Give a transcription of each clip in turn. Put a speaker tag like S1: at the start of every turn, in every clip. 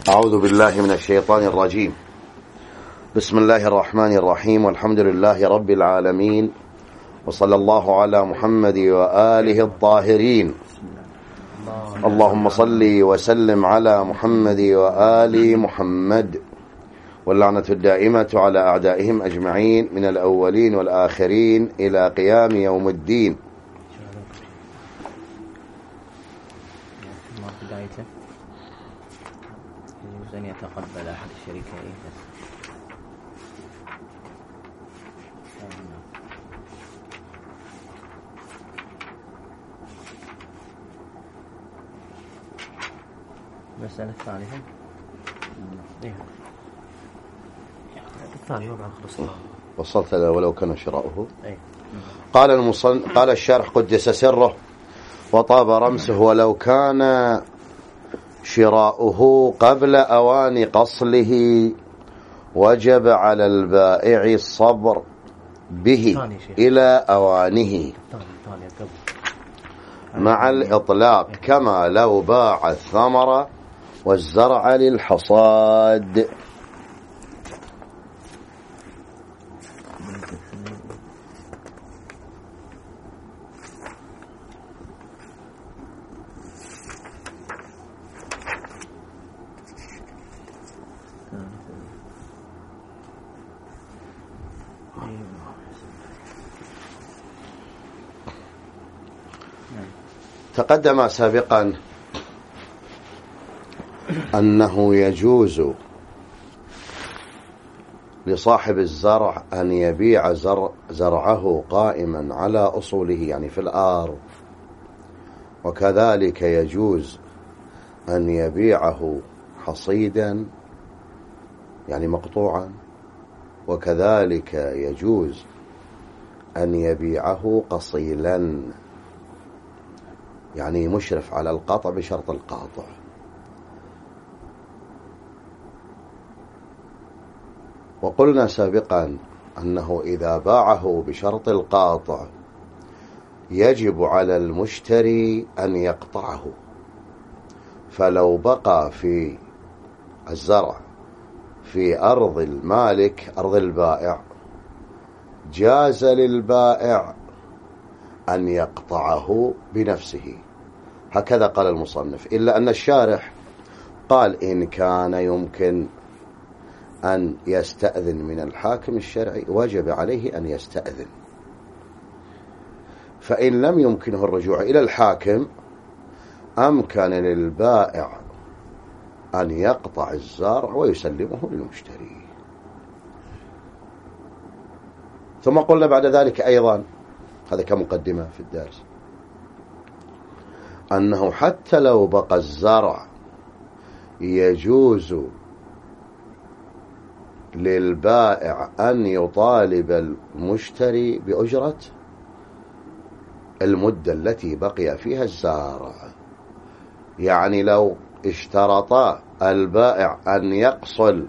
S1: أعوذ بالله من الشيطان الرجيم. بسم الله الرحمن الرحيم، والحمد لله رب العالمين، وصلى الله على محمد وآله الطاهرين. اللهم صل وسلم على محمد وآل محمد، واللعنة الدائمة على أعدائهم أجمعين من الأولين والآخرين إلى قيام يوم الدين.
S2: أن يتقبل أحد الشريكين المسألة الثالثة الثانية بعد خلص
S1: وصلت ولو كان شراؤه. قال الشارح قدس سره وطاب رمسه: ولو كان شراؤه قبل أوان قصله وجب على البائع الصبر به إلى أوانه مع الإطلاق، كما لو باع الثمر والزرع للحصاد. تقدم سابقا أنه يجوز لصاحب الزرع أن يبيع زرعه قائما على أصوله، يعني في الأرض، وكذلك يجوز أن يبيعه حصيدا يعني مقطوعا، وكذلك يجوز أن يبيعه قصيلا يعني مشرف على القطع بشرط القاطع. وقلنا سابقا أنه إذا باعه بشرط القاطع يجب على المشتري أن يقطعه، فلو بقى في الزرع في أرض المالك أرض البائع جاز للبائع أن يقطعه بنفسه، هكذا قال المصنف. إلا أن الشارح قال إن كان يمكن أن يستأذن من الحاكم الشرعي وجب عليه أن يستأذن، فإن لم يمكنه الرجوع إلى الحاكم أمكن للبائع أن يقطع الزرع ويسلمه للمشتري. ثم قلنا بعد ذلك أيضا، هذا كمقدمة في الدرس، أنه حتى لو بقى الزرع يجوز للبائع أن يطالب المشتري بأجرة المدة التي بقي فيها الزرع. يعني لو اشترط البائع أن يقصل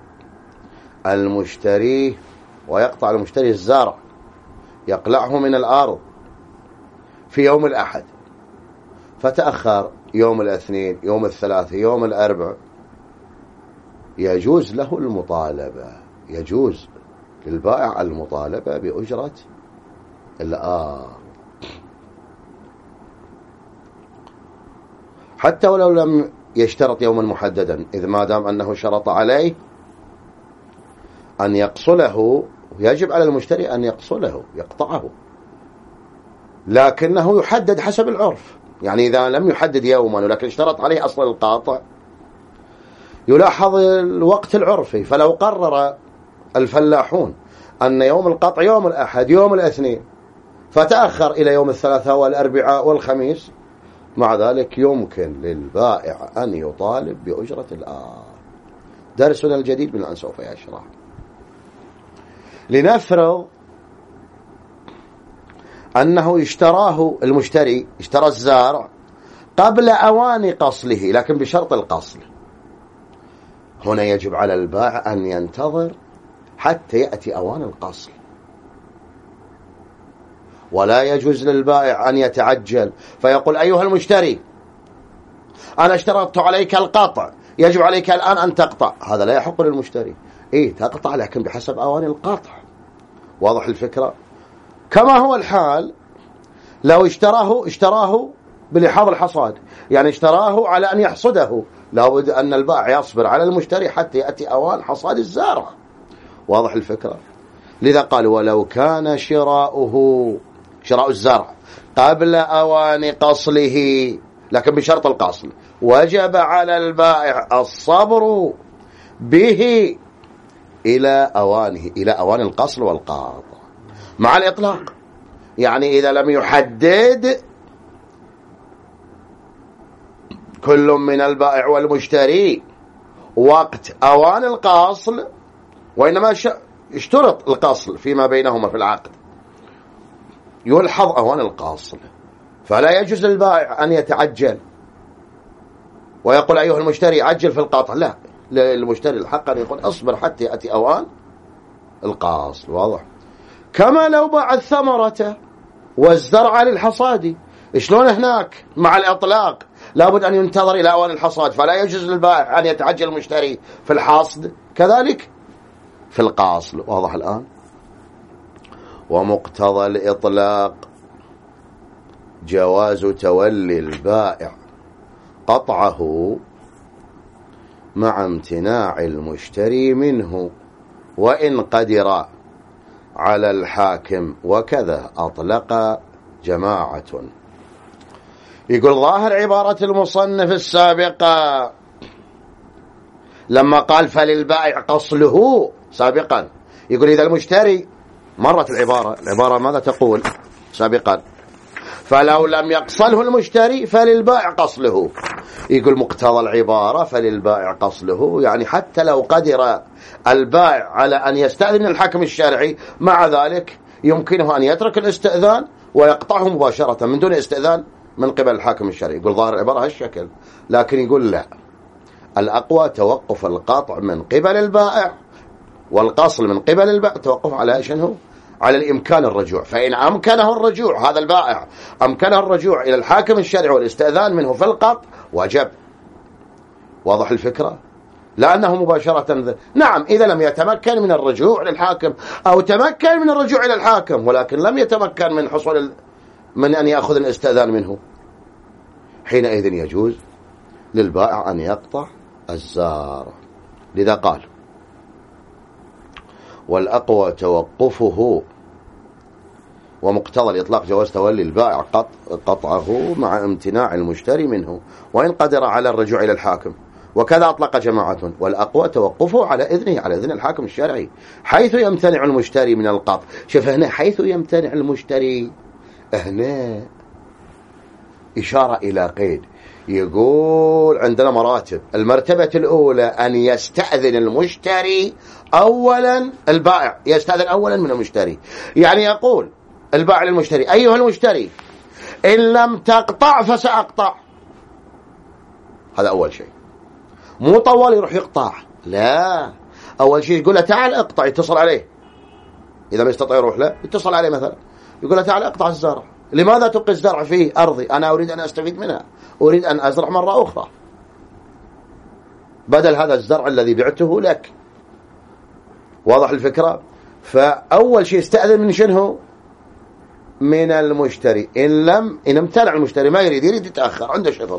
S1: المشتري ويقطع المشتري الزرع، يقلعه من الأرض في يوم الأحد، فتأخر يوم الاثنين، يوم الثلاثة، يوم الأربع، يجوز له المطالبة، يجوز للبائع المطالبة بأجرة الأرض حتى ولو لم يشترط يوما محددا، إذ ما دام أنه شرط عليه أن يقصله يجب على المشتري أن يقصله يقطعه، لكنه يحدد حسب العرف. يعني إذا لم يحدد يوما ولكن اشترط عليه أصل القاطع يلاحظ الوقت العرفي، فلو قرر الفلاحون أن يوم القطع يوم الأحد يوم الاثنين فتأخر إلى يوم الثلاثاء والأربعاء والخميس، مع ذلك يمكن للبائع أن يطالب بأجرة الآر. درسنا الجديد من الآن سوف يشرح. لنفرض أنه اشتراه المشتري، اشترى الزارع قبل أوان قصله لكن بشرط القصل، هنا يجب على البائع أن ينتظر حتى يأتي أوان القصل، ولا يجوز للبائع أن يتعجل فيقول أيها المشتري أنا اشترطت عليك القطع يجب عليك الآن أن تقطع، هذا لا يحق للمشتري. إيه تقطع لكن بحسب أوان القطع. واضح الفكرة؟ كما هو الحال لو اشتراه بلحاظ الحصاد، يعني اشتراه على أن يحصده، لابد أن البائع يصبر على المشتري حتى يأتي أوان حصاد الزارع. واضح الفكرة؟ لذا قال ولو كان شراء الزرع قبل أوان قصله، لكن بشرط القصل، وجب على البائع الصبر به إلى أوان القصل والقاطع مع الإطلاق. يعني إذا لم يحدد كل من البائع والمشتري وقت أوان القصل، وإنما اشترط القصل فيما بينهما في العقد، يلحظ أوان القصل، فلا يجوز للبائع أن يتعجل ويقول أيها المشتري عجل في القطع. لا، للمشتري الحق أن يقول أصبر حتى يأتي أوان القصل. واضح؟ كما لو باع الثمرة والزرع للحصاد، شلون هناك مع الإطلاق لابد أن ينتظر إلى أوان الحصاد، فلا يجوز للبائع أن يتعجل المشتري في الحصد، كذلك في القاصل. واضح الآن؟ ومقتضى الإطلاق جواز تولي البائع قطعه مع امتناع المشتري منه وإن قدر على الحاكم، وكذا أطلق جماعة. يقول ظاهر عبارة المصنف السابقة لما قال فللبائع قصله سابقا، يقول إذا المشتري، مرت العبارة ماذا تقول سابقا؟ فلو لم يقصله المشتري فللبائع قصله. يقول مقتضى العبارة فللبائع قصله، يعني حتى لو قدر البائع على أن يستأذن الحاكم الشرعي، مع ذلك يمكنه أن يترك الاستئذان ويقطعه مباشرة من دون استئذان من قبل الحاكم الشرعي. يقول ظاهر العبارة هالشكل، لكن يقول لا، الأقوى توقف القطع من قبل البائع والقصل من قبل البائع، توقف على شنو؟ على الإمكان الرجوع. فإن أمكنه الرجوع، هذا البائع أمكنه الرجوع إلى الحاكم الشرعي والاستئذان منه في القطع، وجب. واضح الفكرة؟ لأنه مباشرة نعم إذا لم يتمكن من الرجوع للحاكم، أو تمكن من الرجوع إلى الحاكم ولكن لم يتمكن من حصول من أن يأخذ الاستئذان منه، حينئذ يجوز للبائع أن يقطع الزارع. لذا قال والأقوى توقفه، ومقتضى الإطلاق جواز تولي البائع قطعه مع امتناع المشتري منه وإن قدر على الرجوع إلى الحاكم، وكذا أطلق جماعة. والأقوى توقفه على إذن الحاكم الشرعي حيث يمتنع المشتري من القطع. شوف هنا حيث يمتنع المشتري، هنا إشارة إلى قيد. يقول عندنا مراتب، المرتبة الأولى أن يستأذن المشتري أولا، البائع يستأذن أولا من المشتري، يعني يقول البائع للمشتري أيها المشتري إن لم تقطع فسأقطع. هذا أول شيء، مو طوال يروح يقطع، لا، أول شيء يقول له تعال اقطع، يتصل عليه إذا ما يستطيع يروح له، يتصل عليه مثلا يقول له تعال اقطع الزرع. لماذا تبقي الزرع في أرضي؟ أنا أريد أن أستفيد منها، أريد أن أزرع مرة أخرى بدل هذا الزرع الذي بعته لك. واضح الفكرة؟ فأول شيء استأذن من شنو؟ من المشتري. إن امتنع المشتري، ما يريد يتأخر، عنده شغل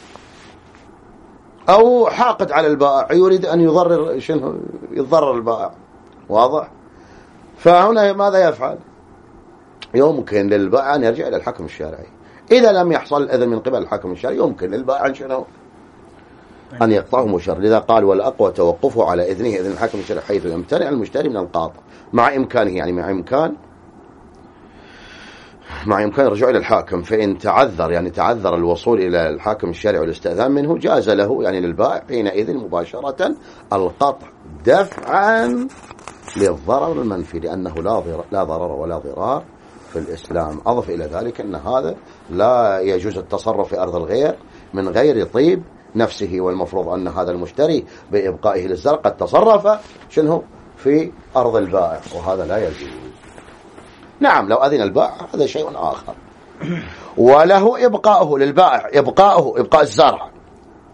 S1: أو حاقد على البائع، يريد أن يضرر البائع. واضح؟ فهنا ماذا يفعل؟ يمكن للبائع أن يرجع إلى الحكم الشرعي. إذا لم يحصل الإذن من قبل الحكم الشرعي يمكن للبائع أن يقطعه مشر. لذا قال والأقوى توقفه على إذن الحكم الشرعي حيث يمتنع المشتري من القاطع مع إمكانه، يعني مع إمكان الرجوع إلى الحاكم. فإن تعذر، يعني تعذر الوصول إلى الحاكم الشرعي والاستئذان منه، جاز له يعني للبائع حينئذ مباشرة القطع دفعا للضرر المنفي، لأنه لا ضرر ولا ضرار في الإسلام. أضف إلى ذلك أن هذا لا يجوز التصرف في أرض الغير من غير طيب نفسه، والمفروض أن هذا المشتري بإبقائه للزرع قد تصرف في أرض البائع، وهذا لا يجوز. نعم لو أذن البائع هذا شيء آخر. وله إبقاؤه للبائع، إبقاء الزرع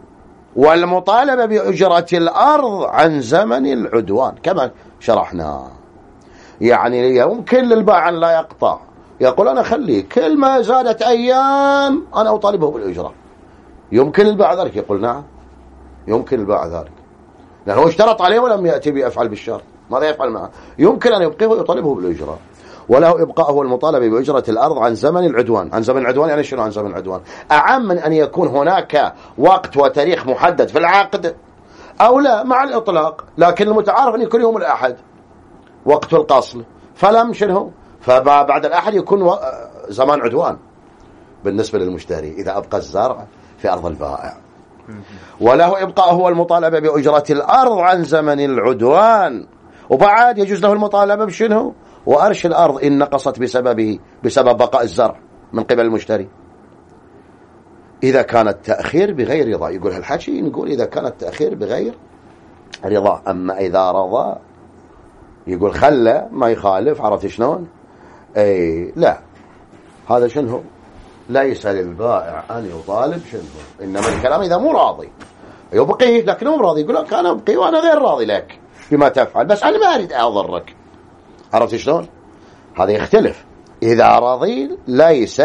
S1: والمطالبة بأجرة الأرض عن زمن العدوان كما شرحنا. يعني يمكن للبائع أن لا يقطع، يقول أنا خليه كل ما زادت أيام أنا أطالبه بالأجرة. يمكن البائع ذلك؟ يقول نعم يمكن البائع ذلك، لأنه اشترط عليه ولم يأتي بيفعل بالشرط. ماذا يفعل معه؟ يمكن أن يبقيه ويطالبه بالأجرة. وله إبقاء هو المطالبة بأجرة الأرض عن زمن العدوان. عن زمن العدوان يعني شنو عن زمن العدوان؟ أعم من أن يكون هناك وقت وتاريخ محدد في العقد أو لا مع الإطلاق، لكن المتعارف أن يكون يوم الأحد وقت القصل، فلم شنو، فبعد الأحد يكون زمان عدوان بالنسبة للمشتري إذا أبقى الزرع في أرض البائع. وله إبقاء هو المطالبة بأجرة الأرض عن زمن العدوان. وبعد يجوز له المطالبة بشنو؟ وأرش الأرض إن نقصت بسبب بقاء الزرع من قبل المشتري، إذا كان التأخير بغير رضا. يقول هالحكي نقول إذا كان التأخير بغير رضا. أما إذا رضى يقول خلى ما يخالف، عرفت شلون؟ أي لا، هذا شنو؟ ليس للبائع أن يطالب شنو، إنما الكلام إذا مو راضي يبقيه، لكنه مو راضي يقول لك أنا أبقي وأنا غير راضي لك بما تفعل، بس أنا ما أريد أضرك، عرفت شلون؟ هذا يختلف. إذا رضي ليس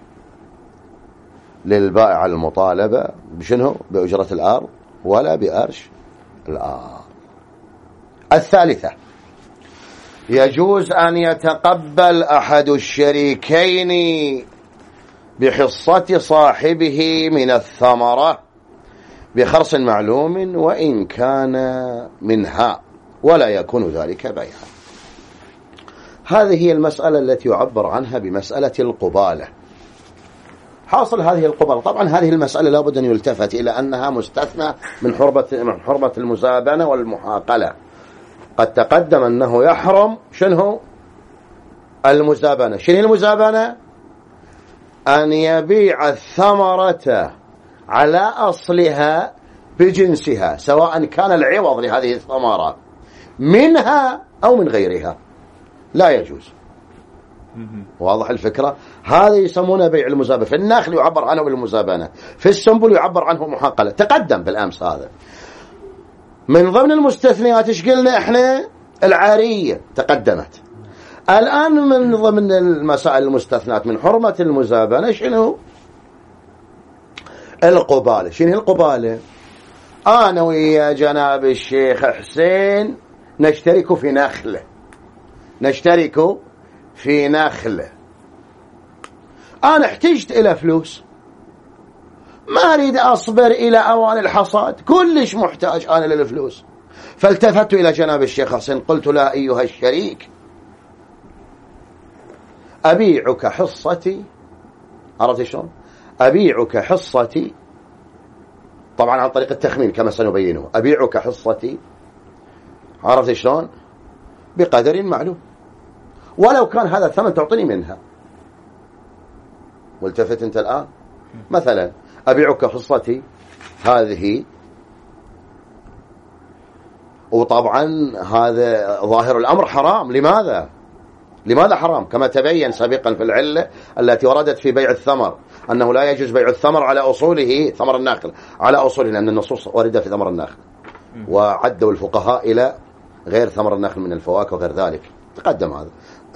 S1: للبائع المطالبة بشنو؟ بأجرة الأرض ولا بأرش الأرض. الثالثة، يجوز أن يتقبل أحد الشريكين بحصة صاحبه من الثمرة بخرص معلوم وإن كان منها ولا يكون ذلك بيعا. هذه هي المسألة التي يعبر عنها بمسألة القبالة. حاصل هذه القبالة، طبعا هذه المسألة لابد أن يلتفت إلى أنها مستثنى من حرمة المزابنة والمحاقلة. قد تقدم أنه يحرم شنو المزابنة. شنو المزابنة؟ أن يبيع الثمرة على أصلها بجنسها، سواء كان العوض لهذه الثمرة منها أو من غيرها، لا يجوز. واضح الفكرة؟ هذا يسمونه بيع المزابنة. في النخل يعبر عنه بالمزابنة، في السنبل يعبر عنه محاقلة. تقدم بالأمس هذا. من ضمن المستثنيات ايش قلنا احنا؟ العارية تقدمت. الآن من ضمن المسائل المستثنات من حرمة المزابنة شنو؟ القبالة. شنو القبالة؟ أنا ويا جناب الشيخ حسين نشترك في نخلة، نشترك في نخلة. أنا احتجت إلى فلوس، ما أريد أصبر إلى أوان الحصاد، كلش محتاج أنا للفلوس. فالتفت إلى جناب الشيخ حسين قلت لا أيها الشريك، أبيعك حصتي. عرفت شلون؟ أبيعك حصتي، طبعا عن طريق التخمين كما سنبينه. أبيعك حصتي، عرفت شلون؟ بقدر معلوم، ولو كان هذا الثمن تعطيني منها. والتفت أنت الآن مثلا أبيعك حصتي هذه، وطبعا هذا ظاهر الأمر حرام. لماذا؟ لماذا حرام؟ كما تبين سابقا في العلة التي وردت في بيع الثمر، أنه لا يجوز بيع الثمر على أصوله، ثمر النخل على أصوله، لأن النصوص وردت في ثمر النخل، وعدوا الفقهاء إلى غير ثمر النخل من الفواكه وغير ذلك. تقدم هذا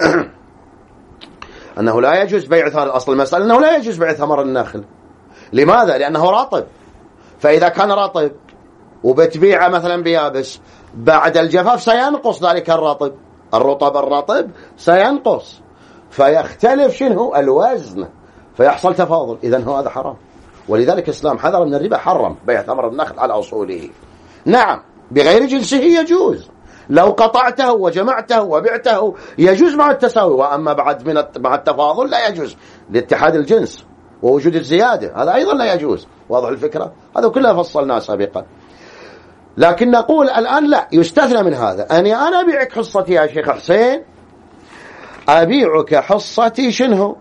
S1: أنه لا يجوز بيع ثمر. أصل المسألة أنه لا يجوز بيع ثمر النخل. لماذا؟ لأنه رطب. فإذا كان رطب وبتبيعه مثلا بيابس، بعد الجفاف سينقص ذلك الرطب، الرطب سينقص، فيختلف شنو الوزن، فيحصل تفاضل. إذن هو هذا حرام. ولذلك الإسلام حذر من الربا، حرم بيع ثمر النخل على أصوله. نعم بغير جنسه يجوز، لو قطعته وجمعته وبعته يجوز مع التساوي، وأما بعد مع التفاضل لا يجوز لاتحاد الجنس ووجود الزيادة، هذا أيضا لا يجوز. واضح الفكرة؟ هذا كله فصلناه سابقا. لكن نقول الآن لا، يستثنى من هذا. أنا أبيعك حصتي يا شيخ حسين، أبيعك حصتي شنو؟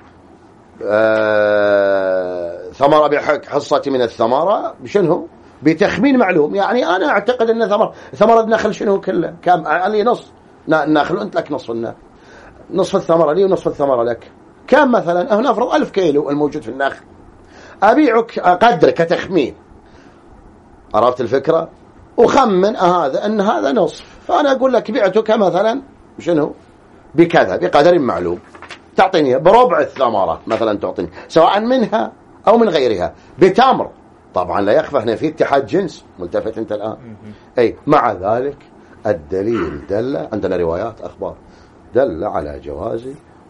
S1: ثمرة، أبيعك حصتي من الثمرة شنو؟ بتخمين معلوم. يعني أنا أعتقد أن ثمرة النخل شنو كله كم؟ لي نص النخل وأنت لك نصف النخل، نصف الثمرة لي ونصف الثمرة لك. كم مثلا؟ نفرض 1000 كيلو الموجود في النخل، أبيعك قدر كتخمين عرفت الفكرة؟ وخمن هذا أن هذا نصف، فأنا أقول لك بعتك مثلا شنو بكذا بقدر معلوم، تعطيني بربع الثمرة مثلا، تعطيني سواء منها أو من غيرها بتمر. طبعا لا يخفى هنا في اتحاد جنس، ملتفت أنت الآن. أي مع ذلك الدليل دل، عندنا روايات أخبار دل على جواز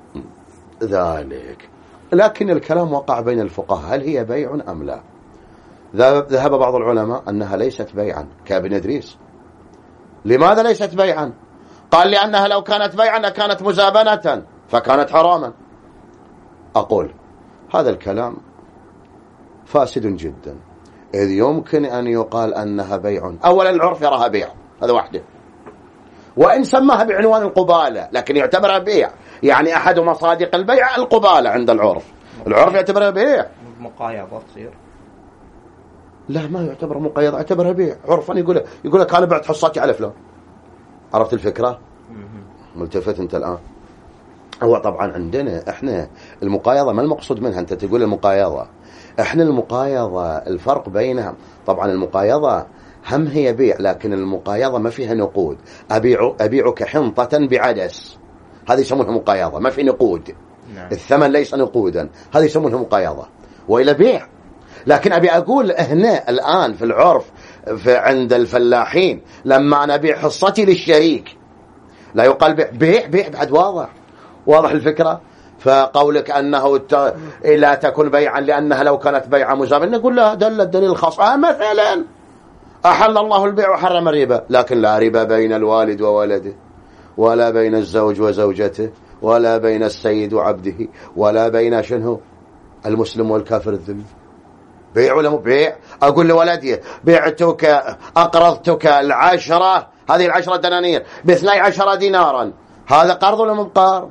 S1: ذلك، لكن الكلام وقع بين الفقهاء هل هي بيع أم لا. ذهب بعض العلماء أنها ليست بيعا كابن إدريس. لماذا ليست بيعا؟ قال لأنها لو كانت بيعا لكانت مزابنة فكانت حراما. أقول هذا الكلام فاسد جدا، إذ يمكن أن يقال أنها بيع. أولا العرف يراها بيع، هذا واحدة، وإن سماها بعنوان القبالة لكن يعتبرها بيع، يعني أحد مصادق البيع القبالة عند العرف. العرف يعتبرها بيع.
S2: مقايضة تصير؟
S1: لا ما يعتبر مقايضة، يعتبرها بيع عرفا. يقول لك أنا بعت حصتي على فلان. عرفت الفكرة؟ ملتفت أنت الآن. هو طبعا عندنا إحنا المقايضة ما المقصود منها، أنت تقول المقايضة، إحنا المقايضة الفرق بينها، طبعا المقايضة هم هي بيع، لكن المقايضة ما فيها نقود. أبيعك حنطة بعدس، هذه يسمونها مقايضة، ما في نقود. نعم. الثمن ليس نقودا، هذه يسمونها مقايضة، وإلى بيع. لكن أبي أقول هنا الآن في العرف عند الفلاحين لما أنا أبيع حصتي للشريك لا يقال بيع بعد واضح الفكرة. فقولك أنه لا تكون بيعا لأنها لو كانت بيعا مزابنة، نقول لا، دل الدليل الخاص. مثلا أحل الله البيع وحرم الربا، لكن لا ربا بين الوالد وولده، ولا بين الزوج وزوجته، ولا بين السيد وعبده، ولا بين شنو المسلم والكافر الذمي. بيع ولا مو بيع؟ أقول لولدي بعتك أقرضتك 10، هذه 10 دنانير ب12 دينارا، هذا قرض ولا مو قرض؟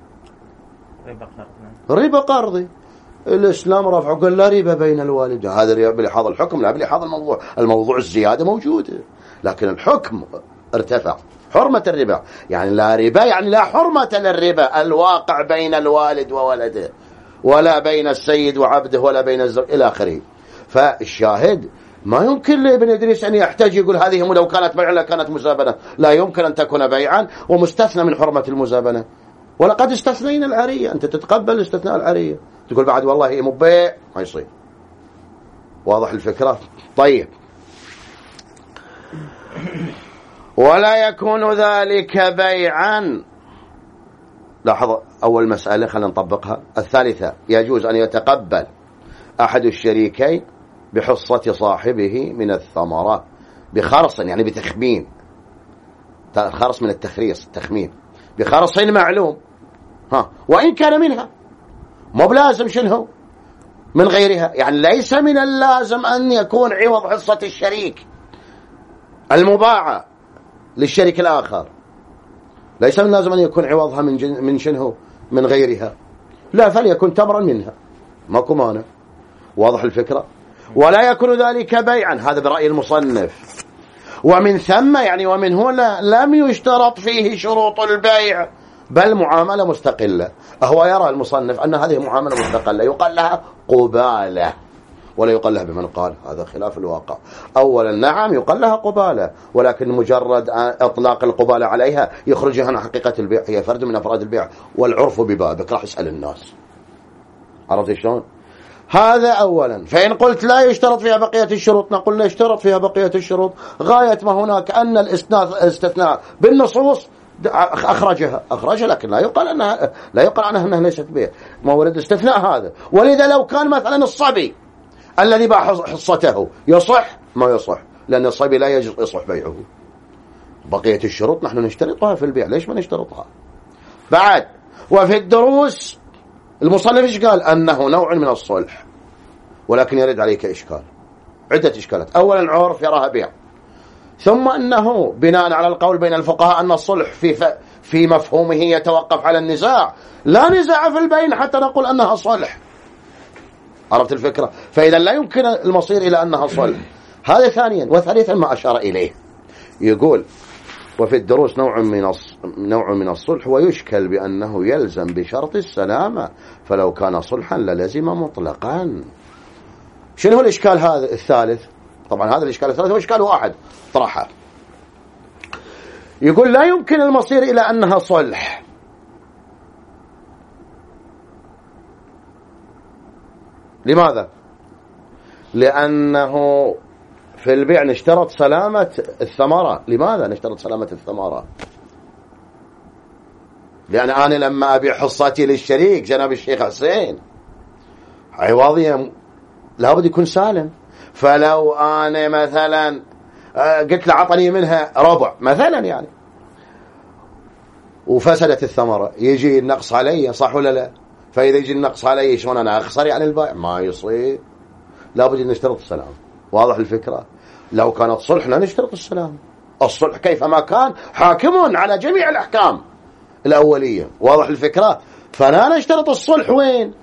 S1: ربا قرضي. الإسلام رفع قال لا ربا بين الوالد، هذا بلحاظ الحكم، لا بلحاظ الموضوع الزيادة موجودة، لكن الحكم ارتفع. حرمة الربا يعني لا ربا، يعني لا حرمة للربا الواقع بين الوالد وولده، ولا بين السيد وعبده، ولا بين الزوج إلى آخره. فالشاهد ما يمكن لابن إدريس أن يحتاج يقول هذه لو كانت بيعا لكانت مزابنة، لا يمكن أن تكون بيعا ومستثنى من حرمة المزابنة. ولقد استثنينا العرية، أنت تتقبل استثناء العرية، تقول بعد والله هي مبيع، ما يصير. واضح الفكرة؟ طيب، ولا يكون ذلك بيعا. لاحظ أول مسألة، خلينا نطبقها. الثالثة، يجوز أن يتقبل أحد الشريكين بحصة صاحبه من الثمرة بخرص، يعني بتخمين، خرص من التخريص، التخمين بخرص معلوم، وإن كان منها، مو بلازم شنو من غيرها. يعني ليس من اللازم أن يكون عوض حصة الشريك المباعة للشريك الآخر، ليس من اللازم أن يكون عوضها من شنو من غيرها، لا، فليكن تمرا منها، ماكو مانع. واضح الفكرة؟ ولا يكون ذلك بيعا، هذا برأي المصنف. ومن ثم يعني ومن هنا لم يشترط فيه شروط البيع، بل معاملة مستقلة. هو يرى المصنف أن هذه معاملة مستقلة يقال لها قبالة، ولا يقال لها بمن قال، هذا خلاف الواقع. أولا نعم يقال لها قبالة، ولكن مجرد إطلاق القبالة عليها يخرجها عن حقيقة البيع، هي فرد من أفراد البيع، والعرف ببابك، راح يسأل الناس. عرفت شلون؟ هذا أولا. فإن قلت لا يشترط فيها بقية الشروط، نقول لا يشترط فيها بقية الشروط، غاية ما هناك أن الاستثناء بالنصوص أخرجها، لكن لا يقال عنها ليست بيع، ما ورد استثناء هذا. ولذا لو كان مثلا الصبي الذي باع حصته يصح، ما يصح، لأن الصبي لا يصح بيعه. بقية الشروط نحن نشترطها في البيع، ليش ما نشترطها بعد؟ وفي الدروس المصنف إيش قال؟ أنه نوع من الصلح، ولكن يرد عليك إشكال، عدة إشكالات. أولا عرف يراها بيع، ثم أنه بناء على القول بين الفقهاء أن الصلح في مفهومه يتوقف على النزاع، لا نزاع في البين حتى نقول أنها صلح. عرفت الفكرة؟ فإذا لا يمكن المصير إلى أنها صلح. هذا ثانيا. وثالثا ما أشار إليه، يقول وفي الدروس نوع من الصلح، ويشكل بأنه يلزم بشرط السلامة، فلو كان صلحا للزم مطلقا. شنو الإشكال هذا الثالث؟ طبعا هذا الإشكال الثلاثة وإشكال واحد طرحه. يقول لا يمكن المصير إلى أنها صلح. لماذا؟ لأنه في البيع نشترط سلامة الثمرة. لماذا نشترط سلامة الثمرة؟ لأن أنا لما أبيع حصتي للشريك جناب الشيخ حسين عوضي لابد يكون سالم. فلو أنا مثلا قلت له عطني منها ربع مثلا يعني وفسدت الثمرة يجي النقص علي، صح ولا لا؟ فإذا يجي النقص علي شلون أنا أخسر يعني البائع؟ ما يصير، لابد أن نشترط السلام. واضح الفكرة؟ لو كانت صلح لا نشترط السلام. الصلح كيفما كان حاكم على جميع الأحكام الأولية. واضح الفكرة؟ فلا نشترط الصلح وين؟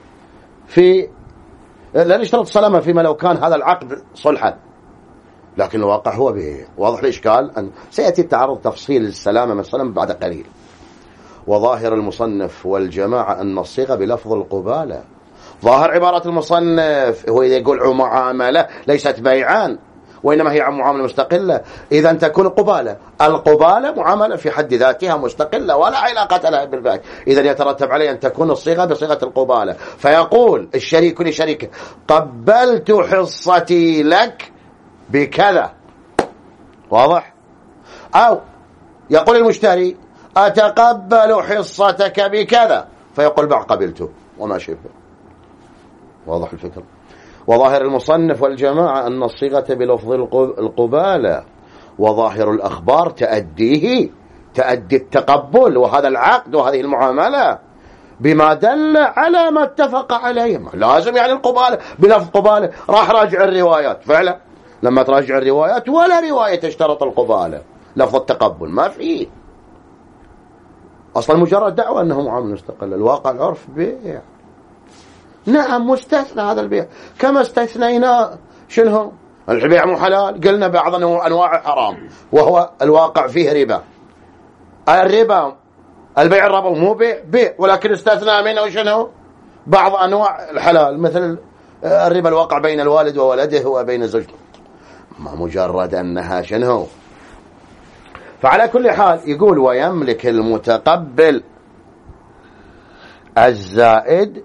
S1: لا نشترط السلامة فيما لو كان هذا العقد صلحا، لكن الواقع هو به. واضح الإشكال؟ أن سيأتي التعرض تفصيل السلامة مثلا بعد قليل. وظاهر المصنف والجماعة أن الصيغة بلفظ القبالة. ظاهر عبارة المصنف هو إذا يقول معاملة ليست بيعان وإنما هي معاملة مستقلة، إذا تكون قبالة. القبالة معاملة في حد ذاتها مستقلة ولا علاقة لها بالبيع، إذا يترتب عليه أن تكون الصيغة بصيغة القبالة. فيقول الشريك لشريكه قبلت حصتي لك بكذا. واضح؟ أو يقول المشتري أتقبل حصتك بكذا، فيقول بعد قبلته وما شبه. واضح الفكرة؟ وظاهر المصنف والجماعة أن الصيغة بلفظ القبالة، وظاهر الأخبار تؤدي التقبل وهذا العقد وهذه المعاملة بما دل على ما اتفق عليه. لازم يعني القبالة بلفظ قبالة. راح راجع الروايات فعلا، لما تراجع الروايات ولا رواية تشترط القبالة لفظ التقبل، ما فيه أصلا، مجرد دعوة أنه معاملة مستقلة. الواقع العرف بيع. نعم مستثنى هذا البيع، كما استثنينا شنو البيع مو حلال، قلنا بعض أنواع حرام وهو الواقع فيه ربا. الربا البيع الربوي مو بيع، ولكن استثنى منه شنو بعض أنواع الحلال، مثل الربا الواقع بين الوالد وولده وبين زوجته، ما مجرد أنها شنو. فعلى كل حال يقول ويملك المتقبل الزائد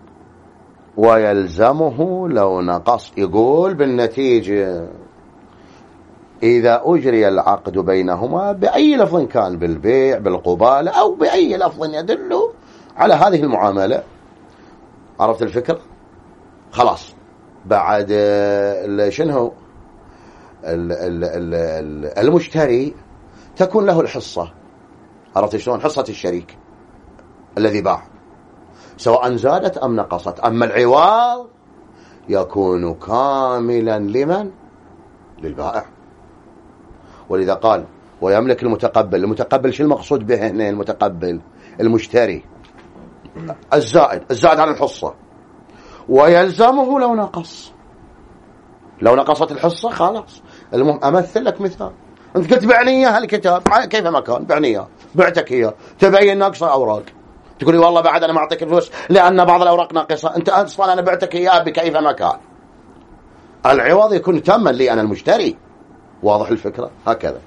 S1: ويلزمه لو نقص. يقول بالنتيجة إذا أجري العقد بينهما بأي لفظ كان، بالبيع بالقبالة أو بأي لفظ يدل على هذه المعاملة، عرفت الفكرة؟ خلاص بعد شنو المشتري تكون له الحصة، عرفت شلون؟ حصة الشريك الذي باع سواء زادت أم نقصت. أما العوض يكون كاملا لمن؟ للبائع. ولذا قال ويملك المتقبل. المتقبل شو المقصود به هنا؟ المتقبل المشتري الزائد عن الحصة، ويلزمه لو نقص. لو نقصت الحصة خلاص. أمثل لك مثال، أنت قلت بعني إياها الكتاب كيف ما كان، بعني إياه، بعتك إياه، تبين ناقصة أوراق، تقول لي والله بعد أنا ما أعطيك الفلوس لأن بعض الأوراق ناقصة. أنت أصلا أنا بعتك إياه بكيف ما كان. العوض يكون تاما لي أنا المشتري. واضح الفكرة؟ هكذا.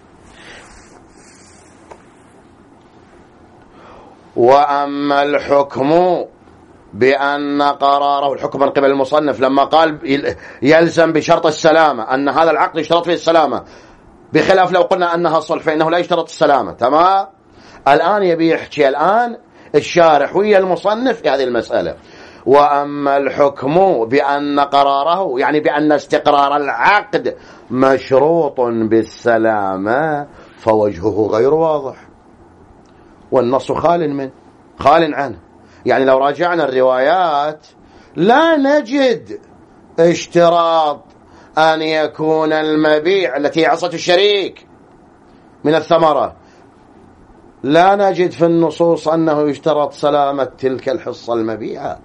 S1: وأما الحكم بأن قراره، الحكم من قبل المصنف لما قال يلزم بشرط السلامة، أن هذا العقد يشترط فيه السلامة، بخلاف لو قلنا أنها صلح فإنه لا يشترط السلامة. تمام؟ الآن يبي يحكي الآن الشارح ويا المصنف في هذه المسألة. وأما الحكم بأن قراره، يعني بأن استقرار العقد مشروط بالسلامة، فوجهه غير واضح والنص خال عنه. يعني لو راجعنا الروايات لا نجد اشتراط أن يكون المبيع التي هي عصة الشريك من الثمرة، لا نجد في النصوص أنه يشترط سلامة تلك الحصة المبيعة.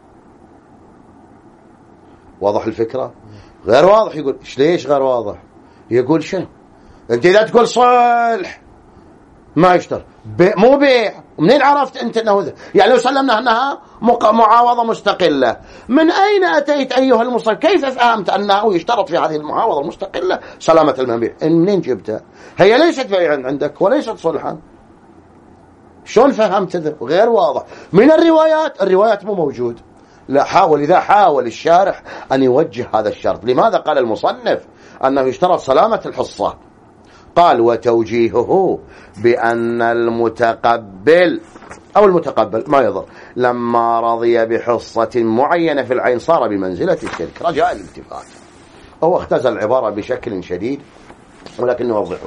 S1: واضح الفكرة؟ غير واضح. يقول ليش غير واضح؟ يقول شنو؟ انت إذا تقول صلح ما يشترط، مو بيع، منين عرفت أنت أنه يعني لو سلمنا أنها معاوضة مستقلة، من أين أتيت أيها المصنف؟ كيف فهمت أنه يشترط في هذه المعاوضة المستقلة سلامة المبيع؟ منين جبتها؟ هي ليست بيعا عندك وليست صلحا، شلون فهمت ذا؟ غير واضح. من الروايات مو موجود. لا، إذا حاول الشارح أن يوجه هذا الشرط. لماذا قال المصنف أنه يشترط سلامة الحصة؟ قال وتوجيهه بأن المتقبل ما يضر لما رضي بحصة معينة في العين صار بمنزلة الشرك رجاء الالتفات. هو اختزل العبارة بشكل شديد ولكن نوضحه.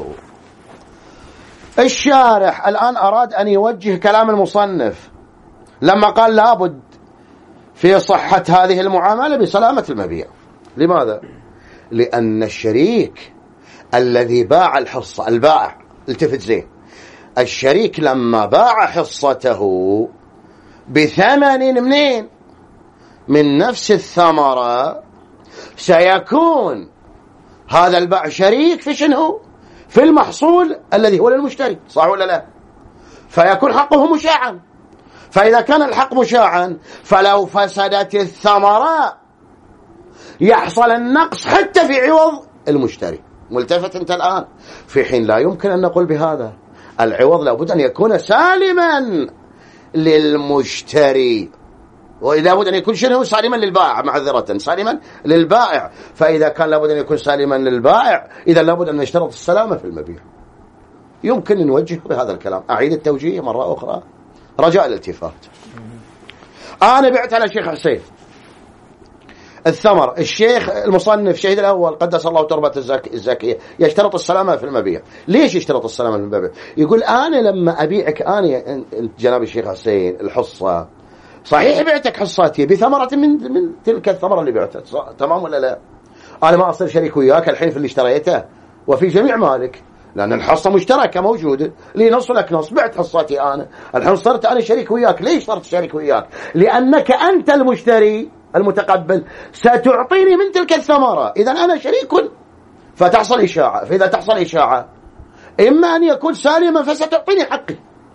S1: الشارح الآن أراد أن يوجه كلام المصنف لما قال لابد في صحة هذه المعاملة بسلامة المبيع. لماذا؟ لأن الشريك الذي باع الحصة، البائع، التفت زين، الشريك لما باع حصته بثمن منين؟ من نفس الثمرة، سيكون هذا البائع شريك في شنو؟ في المحصول الذي هو للمشتري، صح ولا لا؟ فيكون حقه مشاعا. فإذا كان الحق مشاعا فلو فسدت الثمرة يحصل النقص حتى في عوض المشتري. ملتفت انت الآن؟ في حين لا يمكن أن نقول بهذا. العوض لابد أن يكون سالما للمشتري، وإذا لابد أن يكون شنو؟ سالما للبائع، معذرة، سالما للبائع. فإذا كان لابد أن يكون سالما للبائع إذا لابد أن نشترط السلامة في المبيع. يمكن أن نوجه بهذا الكلام. أعيد التوجيه مرة أخرى رجاء الالتفات. أنا بعت على الشيخ حسين الثمر، الشيخ المصنف الشهيد الأول قدس الله تربة الزكية يشترط السلامة في المبيع. ليش يشترط السلامة في المبيع؟ يقول أنا لما أبيعك أنا جناب الشيخ حسين الحصة، صحيح بعتك حصاتي بثمرة من تلك الثمرة اللي بعتها، تمام ولا لا؟ أنا ما أصير شريك وياك الحين في اللي اشتريته وفي جميع مالك، لأن الحصة مشتركة موجودة، لي نص لك نص، بعت حصاتي أنا، الحين صرت أنا شريك وياك. ليش صرت شريك وياك؟ لأنك أنت المشتري المتقبل ستعطيني من تلك الثمرة، إذا أنا شريك فتحصل إشاعة. فإذا تحصل إشاعة إما أن يكون سالما فستعطيني حقي،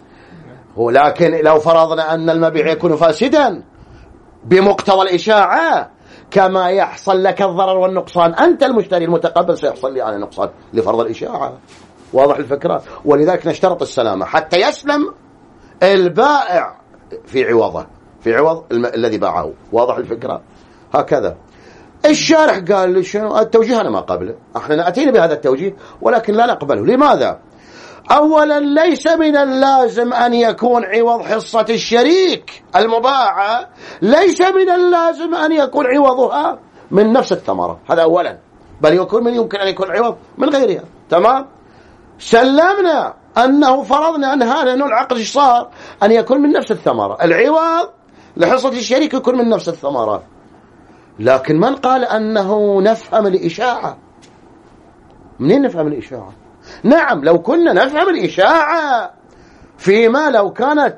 S1: ولكن لو فرضنا أن المبيع يكون فاسدا بمقتضى الإشاعة كما يحصل لك الضرر والنقصان، أنت المشتري المتقبل سيحصل لي أنا نقصان لفرض الإشاعة. واضح الفكرة؟ ولذلك نشترط السلامة حتى يسلم البائع في عوضه، في عوض الذي باعه. واضح الفكرة؟ هكذا الشارح قال لي شنو التوجيه، أنا ما قبله، احنا نأتينا بهذا التوجيه ولكن لا نقبله. لماذا؟ أولا ليس من اللازم أن يكون عوض حصة الشريك المباعة، ليس من اللازم أن يكون عوضها من نفس الثمرة، هذا أولا، بل يمكن أن يكون عوض من غيرها. تمام؟ سلمنا أنه فرضنا أن هذا نوع العقد صار أن يكون من نفس الثمرة، العوض لحصة الشريك يكون من نفس الثمرة. لكن من قال أنه نفهم الإشاعة؟ منين نفهم الإشاعة؟ نعم لو كنا نفهم الإشاعة فيما لو كانت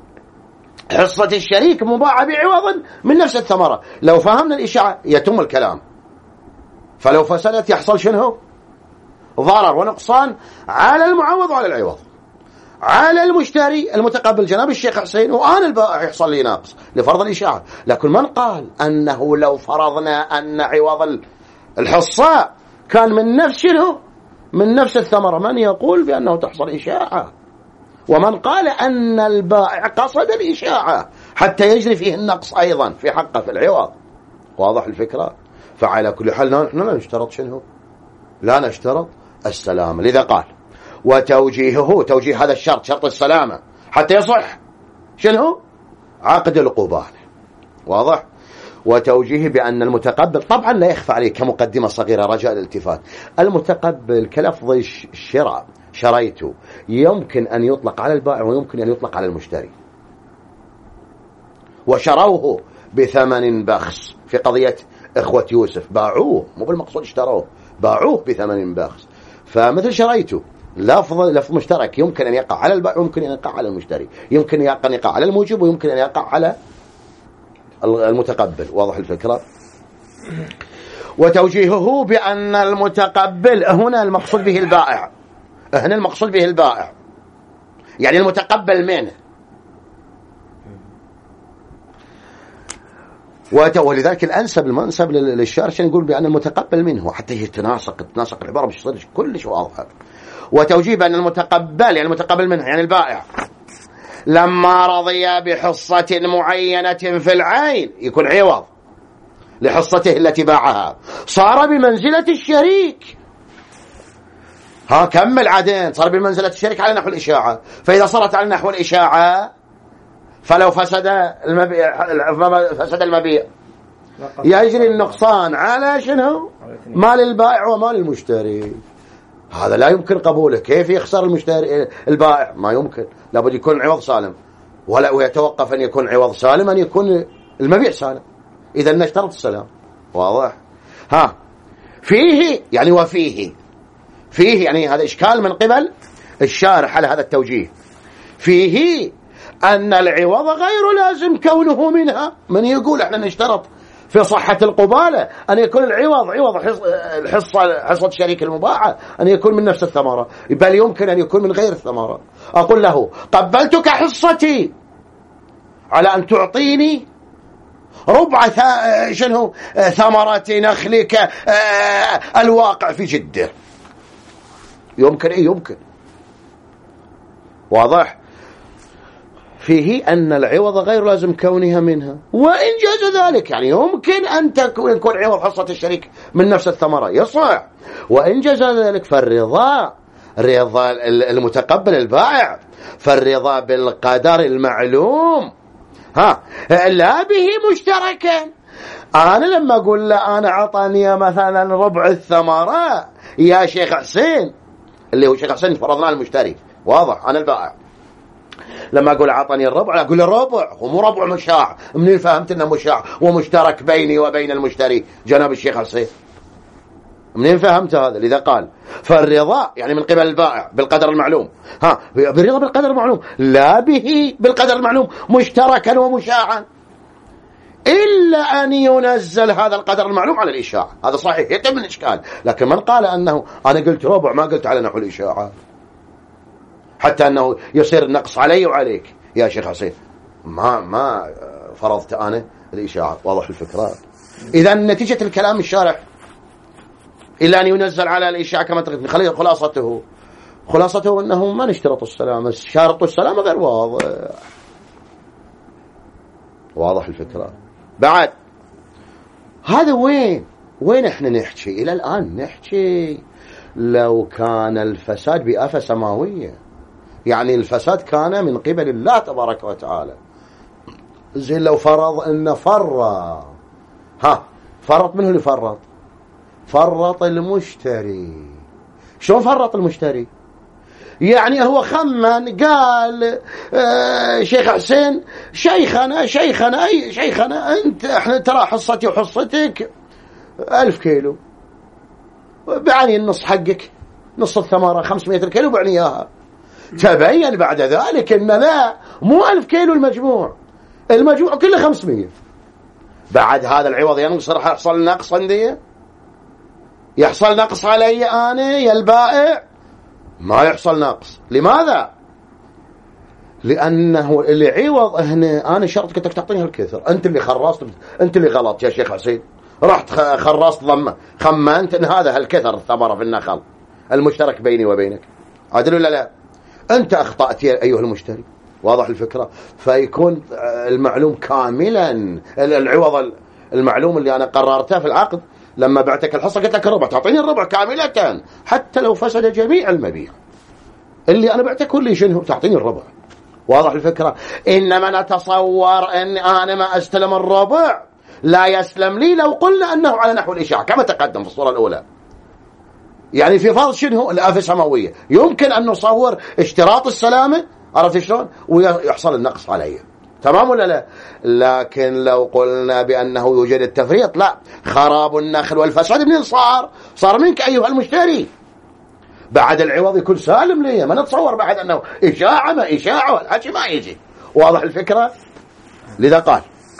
S1: حصة الشريك مباعة بعوض من نفس الثمرة، لو فهمنا الإشاعة يتم الكلام. فلو فسدت يحصل شنو؟ ضرر ونقصان على المعوض وعلى العوض، على المشتري المتقبل جناب الشيخ حسين وأنا البائع يحصل لي ناقص لفرض الإشاعة. لكن من قال أنه لو فرضنا أن عوض الحصة كان من نفس شنو؟ من نفس الثمرة، من يقول بأنه تحصل إشاعة؟ ومن قال أن البائع قصد الإشاعة حتى يجري فيه النقص أيضا في حقه في العوض. واضح الفكرة؟ فعلى كل حال نحن لا نشترط شنو؟ لا نشترط السلامة. لذا قال وتوجيهه، توجيه هذا الشرط شرط السلامة حتى يصح شنو؟ عقد القبال. واضح؟ وتوجيه بأن المتقبل، طبعا لا يخفى عليه كمقدمة صغيرة رجاء الالتفات، المتقبل كلفظ الشراء، شريته، يمكن أن يطلق على البائع ويمكن أن يطلق على المشتري. وشروه بثمن بخس في قضية إخوة يوسف، باعوه، مو بالمقصود اشتروه، باعوه بثمن بخس. فمثل شريته لفظ مشترك يمكن أن يقع على البائع ويمكن أن يقع على المشتري، يمكن أن يقع على الموجب ويمكن أن يقع على المتقبل. واضح الفكرة؟ وتوجيهه بأن المتقبل هنا المقصود به البائع، هنا المقصود به البائع، يعني المتقبل منه ولذلك الأنسب المنسب للشارع عشان نقول بأن المتقبل منه حتى يتناسق العبارة مش تصير كلش واضحة. وتوجيه بأن المتقبل يعني المتقبل منه يعني البائع لما رضي بحصة معينة في العين يكون عوض لحصته التي باعها صار بمنزلة الشريك. كمل عادين صار بمنزلة الشريك على نحو الإشاعة. فإذا صارت على نحو الإشاعة فلو فسد المبيع يجري النقصان على شنو؟ مال البائع ومال المشتري. هذا لا يمكن قبوله. كيف يخسر المشتري البائع؟ ما يمكن، لابد يكون عوض سالم، ويتوقف أن يكون عوض سالم أن يكون المبيع سالم. إذا نشترط السلام. واضح؟ فيه يعني وفيه يعني هذا إشكال من قبل الشارح على هذا التوجيه. فيه أن العوض غير لازم كونه منها. من يقول احنا نشترط في صحة القبالة أن يكون العوض عوض حصة شريك المباعة أن يكون من نفس الثمرة، بل يمكن أن يكون من غير الثمرة. أقول له قبلتك حصتي على أن تعطيني ربع ثمرة نخلك الواقع في جدة. يمكن يمكن. واضح؟ فيه أن العوض غير لازم كونها منها، وإن جاز ذلك يعني يمكن أن يكون عوض حصة الشريك من نفس الثمرة يصح. وإن جاز ذلك فالرضا رضا المتقبل البائع، فالرضا بالقدر المعلوم لا به مشتركا. أنا لما أقول له أنا عطاني مثلا ربع الثمرة يا شيخ حسين، اللي هو شيخ حسين فرضنا المشتري، واضح أنا البائع، لما أقول عطني الربع أقول الربع ومو ربع مشاع. منين فهمت أنه مشاع ومشترك بيني وبين المشتري جناب الشيخ حسين؟ منين فهمت هذا؟ لذا قال فالرضا يعني من قبل البائع بالقدر المعلوم، بالرضا بالقدر المعلوم لا به بالقدر المعلوم مشتركا ومشاعا، إلا أن ينزل هذا القدر المعلوم على الإشاعة. هذا صحيح يتم الإشكال، لكن من قال أنه أنا قلت ربع ما قلت على نحو الإشاعة حتى أنه يصير النقص علي وعليك يا شيخ حسين، ما فرضت أنا الإشاعة. واضح الفكرة؟ إذا نتيجة الكلام الشارح إلا أن ينزل على الإشاعة كما تقول. خلاصته أنه ما نشترط السلام، شرط السلام غير واضح. واضح الفكرة؟ بعد هذا وين احنا نحكي إلى الآن؟ نحكي لو كان الفساد بآفة سماوية، يعني الفساد كان من قبل الله تبارك وتعالى. زين لو فرض ان فرط منه اللي فرط المشتري. شلون فرط المشتري؟ يعني هو خمن قال شيخ حسين شيخنا انت احنا ترى حصتي وحصتك 1000 كيلو، بعني النص حقك، نص الثمرة 500 كيلو بعني اياها. تبين بعد ذلك ان لا، مو 1000 كيلو المجموع كله 500. بعد هذا العوض ينقص، راح يحصل نقص عندي، يحصل نقص علي انا يا البائع؟ ما يحصل نقص. لماذا؟ لانه اللي عوض هنا انا شرط كنتك تعطيني هالكثر، انت اللي خرصت، انت اللي غلط يا شيخ حسين، رحت خرصت خمنت ان هذا هالكثر الثمرة في النخل المشترك بيني وبينك، عدل ولا لا؟ أنت أخطأت يا أيها المشتري. واضح الفكرة؟ فيكون المعلوم كاملا، العوض المعلوم اللي أنا قررته في العقد لما بعتك الحصة قلت لك الربع، تعطيني الربع كاملة حتى لو فسد جميع المبيع اللي أنا بعتك كل شنو تعطيني الربع. واضح الفكرة؟ إنما نتصور أن أنا ما أستلم الربع لا يسلم لي لو قلنا أنه على نحو الإشاعة كما تقدم في الصورة الأولى. يعني في فرض شنو الآفة السماوية يمكن أن نصور اشتراط السلامة، عرفت شلون؟ ويحصل النقص عليه. تمام ولا لا؟ لكن لو قلنا بأنه يوجد التفريط، لا، خراب النخل والفساد منين صار منك أيها المشتري. بعد العوض يكون سالم لي، ما نتصور بعد أنه إشاعة ما إشاعة والحكي ما يجي. واضح الفكرة؟ لذا قال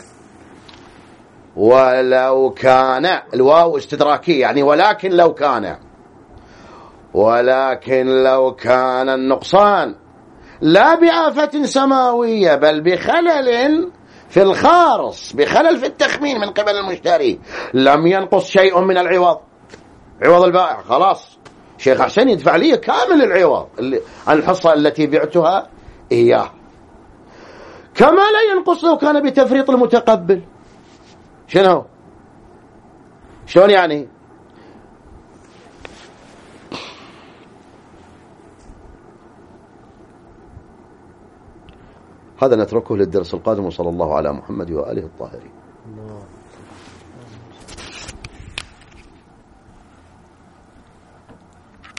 S1: ولو كان، الواو استدراكية يعني ولكن لو كان النقصان لا بآفة سماوية بل بخلل في الخارص بخلل في التخمين من قبل المشتري لم ينقص شيء من العوض، عوض البائع خلاص شيخ حسين يدفع لي كامل العوض عن الحصة التي بعتها إياه، كما لا ينقص لو كان بتفريط المتقبل. شنو شلون يعني؟ هذا نتركه للدرس القادم، وصلى الله على محمد وآله الطاهرين.